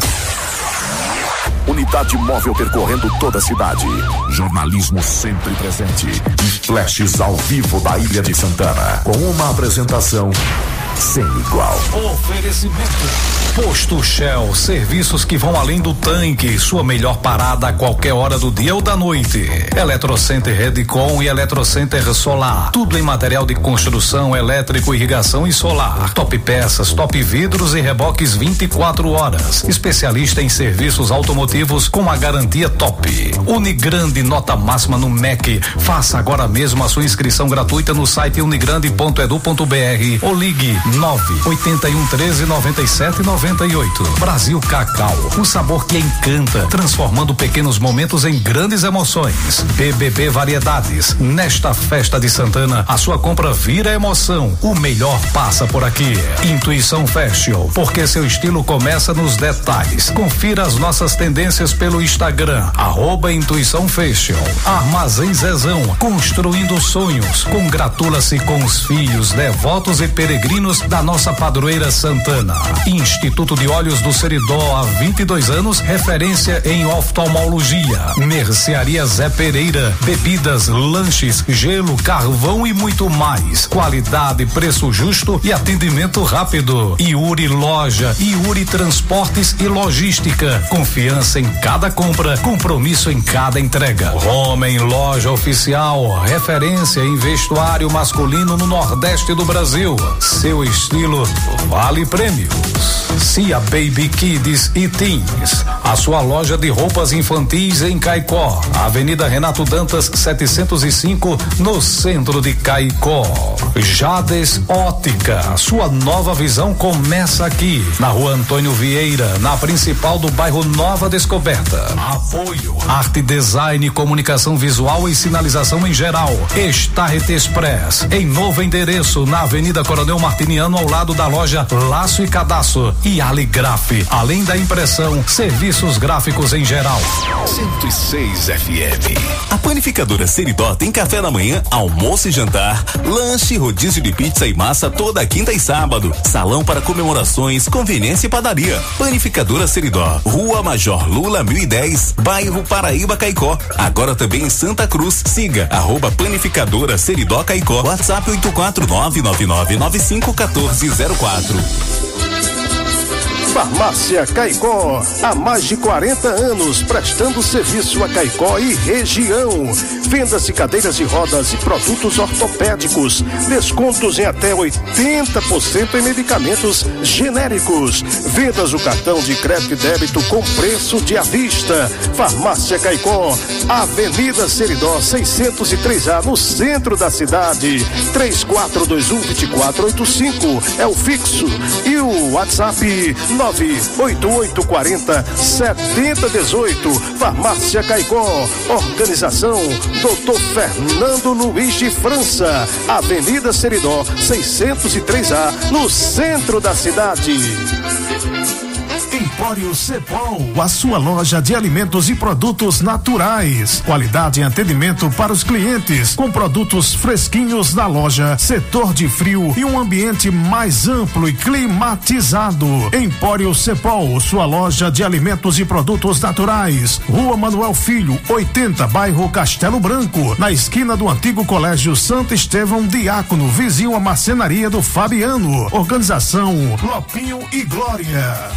Unidade móvel percorrendo toda a cidade. Jornalismo sempre presente. E flashes ao vivo da Ilha de Santana. Com uma apresentação sem igual. Oferecimento: Posto Shell, serviços que vão além do tanque. Sua melhor parada a qualquer hora do dia ou da noite. Eletrocenter Redcon e Eletrocenter Solar. Tudo em material de construção, elétrico, irrigação e solar. Top peças, top vidros e reboques vinte e quatro horas. Especialista em serviços automotivos com a garantia top. Unigrande, nota máxima no M E C. Faça agora mesmo a sua inscrição gratuita no site unigrande ponto edu ponto br ou ligue nove oito um treze noventa e sete noventa e oito. Brasil Cacau, o sabor que encanta, transformando pequenos momentos em grandes emoções. B B B Variedades, nesta festa de Santana, a sua compra vira emoção. O melhor passa por aqui. Intuição Fashion, porque seu estilo começa nos detalhes. Confira as nossas tendências pelo Instagram, arroba Intuição Fashion. Armazém Zezão, construindo sonhos. Congratula-se com os filhos, devotos e peregrinos anos da nossa padroeira Santana. Instituto de Olhos do Seridó, há vinte e dois anos, referência em oftalmologia. Mercearia Zé Pereira, bebidas, lanches, gelo, carvão e muito mais. Qualidade, preço justo e atendimento rápido. Iuri Loja, Iuri Transportes e Logística. Confiança em cada compra, compromisso em cada entrega. Homem Loja Oficial, referência em vestuário masculino no Nordeste do Brasil. Seu estilo vale prêmios. Cia Baby Kids e Teens, a sua loja de roupas infantis em Caicó, Avenida Renato Dantas setecentos e cinco, no centro de Caicó. Jades Ótica, sua nova visão começa aqui, na Rua Antônio Vieira, na principal do bairro Nova Descoberta. Apoio Arte Design, Comunicação Visual e Sinalização em geral. Starret Express, em novo endereço, na Avenida Coronel Martiniano, ao lado da loja Laço e Cadastro. E Aligraf, além da impressão, serviços gráficos em geral. cento e seis F M. A Panificadora Seridó tem café da manhã, almoço e jantar, lanche, rodízio de pizza e massa toda quinta e sábado, salão para comemorações, conveniência e padaria. Panificadora Seridó, Rua Major Lula mil e dez, bairro Paraíba, Caicó. Agora também em Santa Cruz. Siga arroba Panificadora Seridó Caicó. WhatsApp oito quatro nove nove nove nove cinco um quatro zero quatro. Farmácia Caicó, há mais de quarenta anos prestando serviço a Caicó e região. Vendas de cadeiras de rodas e produtos ortopédicos, descontos em até oitenta por cento em medicamentos genéricos. Vendas do cartão de crédito e débito com preço de à vista. Farmácia Caicó, Avenida Seridó seiscentos e três A, no centro da cidade. três quatro dois um, dois quatro oito cinco é o fixo e o WhatsApp nove oito oito quatro zero sete zero um oito. Farmácia Caicó. Organização doutor Fernando Luiz de França. Avenida Seridó seiscentos e três A, no centro da cidade. Empório Cepol, a sua loja de alimentos e produtos naturais. Qualidade e atendimento para os clientes, com produtos fresquinhos na loja, setor de frio e um ambiente mais amplo e climatizado. Empório Cepol, sua loja de alimentos e produtos naturais. Rua Manuel Filho, oitenta, bairro Castelo Branco, na esquina do antigo Colégio Santo Estevão Diácono, vizinho à marcenaria do Fabiano. Organização Lopinho e Glória.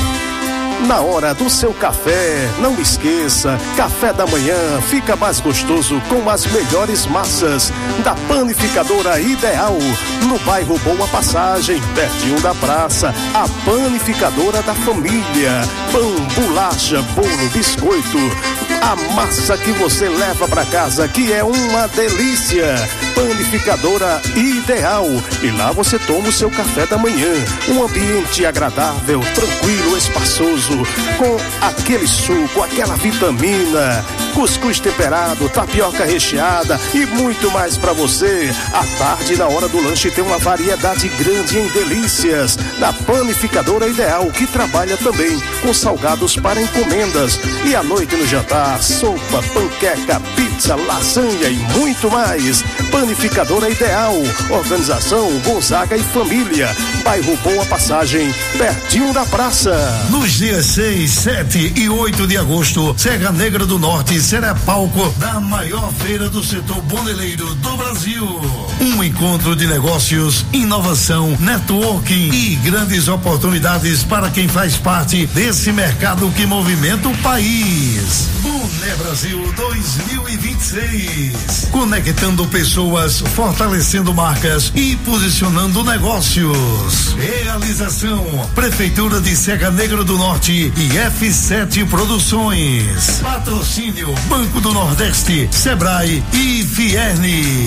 Na hora do seu café, não esqueça, café da manhã fica mais gostoso com as melhores massas da Panificadora Ideal, no bairro Boa Passagem, pertinho da praça. A Panificadora da Família. Pão, bolacha, bolo, biscoito, a massa que você leva para casa, que é uma delícia. Panificadora Ideal. E lá você toma o seu café da manhã, um ambiente agradável, tranquilo, espaçoso, com aquele suco, aquela vitamina, cuscuz temperado, tapioca recheada e muito mais para você. À tarde, na hora do lanche, tem uma variedade grande em delícias da Panificadora Ideal, que trabalha também com salgados para encomendas. E à noite no jantar, sopa, panqueca, pizza, lasanha e muito mais. Panificadora Ideal. Organização Gonzaga e Família. Bairro Boa Passagem, pertinho da praça. Nos dias seis, sete e oito de agosto, Serra Negra do Norte será palco da maior feira do setor boneleiro do Brasil. Um encontro de negócios, inovação, networking e grandes oportunidades para quem faz parte desse mercado que movimenta o país. Boné Brasil dois mil e vinte e seis. Conectando pessoas, fortalecendo marcas e posicionando negócios. Realização: Prefeitura de Serra Negra do Norte e F sete Produções. Patrocínio: Banco do Nordeste, Sebrae e Fierne.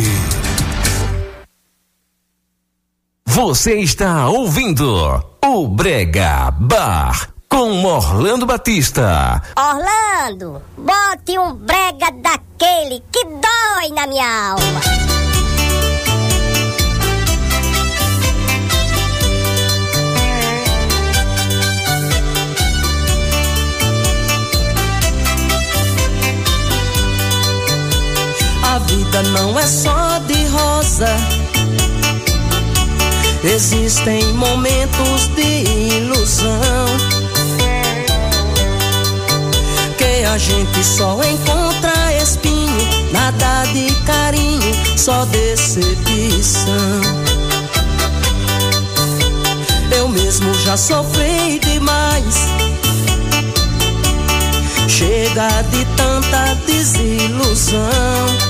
Você está ouvindo o Brega Bar com Orlando Batista. Orlando, bote um brega daquele que dói na minha alma. A vida não é só de rosa. Existem momentos de ilusão que a gente só encontra espinho, nada de carinho, só decepção. Eu mesmo já sofri demais, chega de tanta desilusão.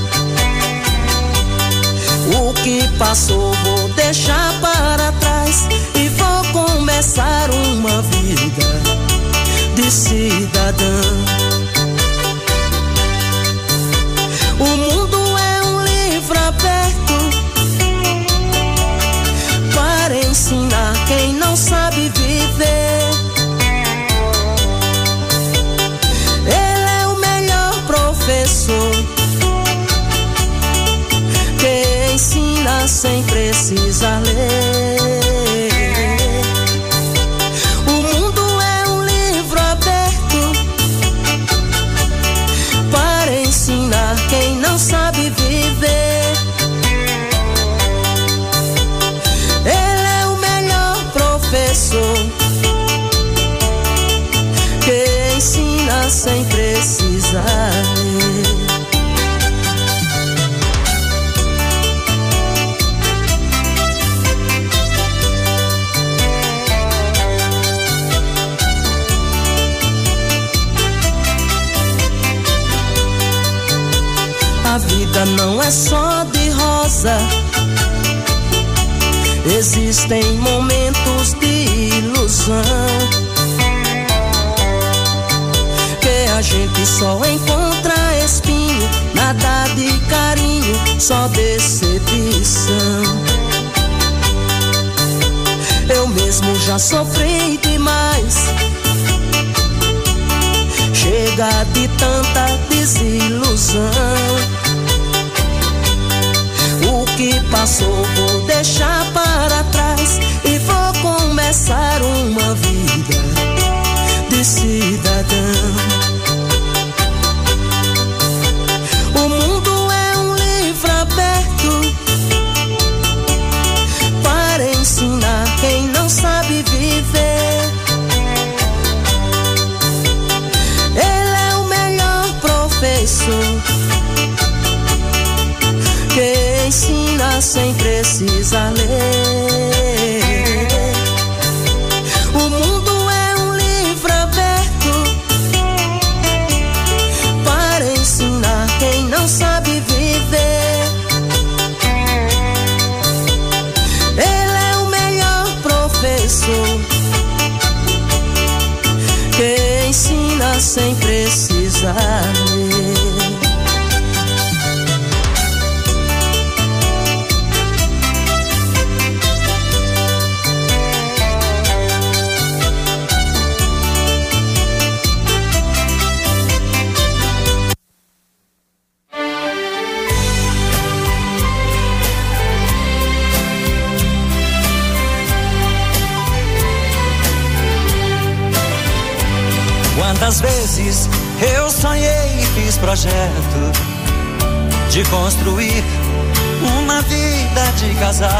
O que passou vou deixar para trás e vou começar uma vida de cidadão. O mundo é um livro aberto para ensinar quem não sabe viver. Ele é o melhor professor que ensina sem precisar ler. O mundo é um livro aberto para ensinar quem não sabe viver. Ele é o melhor professor que ensina sem precisar ler. A vida não é só de rosa, existem momentos de ilusão que a gente só encontra espinho, nada de carinho, só decepção. Eu mesmo já sofri demais, chega de tanta desilusão. O que passou vou deixar para trás e vou começar uma vida de cidadão. O mundo é um livro aberto para ensinar quem não sabe viver. Ele é o melhor professor que ensina sem precisar ler. O mundo é um livro aberto para ensinar quem não sabe viver. Ele é o melhor professor que ensina sem precisar ler. Quantas vezes eu sonhei e fiz projeto de construir uma vida de casal,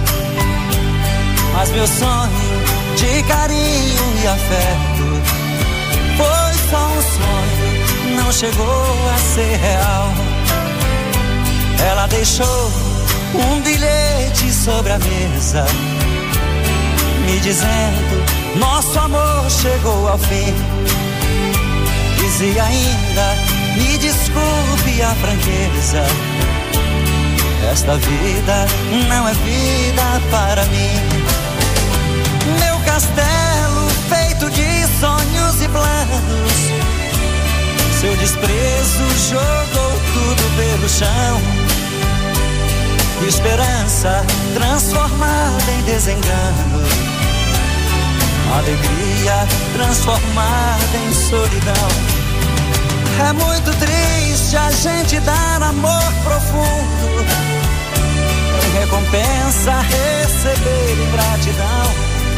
mas meu sonho de carinho e afeto foi só um sonho, não chegou a ser real. Ela deixou um bilhete sobre a mesa, me dizendo: nosso amor chegou ao fim. Dizia ainda: me desculpe a franqueza, esta vida não é vida para mim. Meu castelo feito de sonhos e planos, seu desprezo jogou tudo pelo chão. Esperança transformada em desengano, alegria transformada em solidão. É muito triste a gente dar amor profundo, em recompensa receber ingratidão.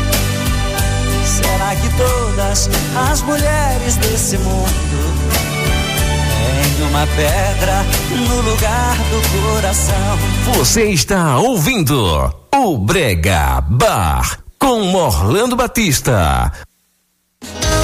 Será que todas as mulheres desse mundo têm uma pedra no lugar do coração? Você está ouvindo o Brega Bar com Orlando Batista.